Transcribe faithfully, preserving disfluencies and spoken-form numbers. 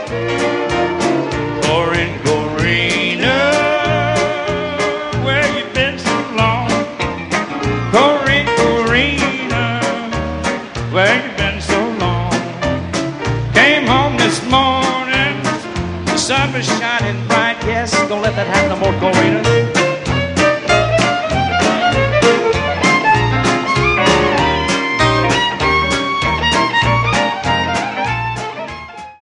Corinne, Corina, where you been so long? Corinne, Corina, where you been so long? Came home this morning, the sun was shining bright. Yes, don't let that happen no more, Corina.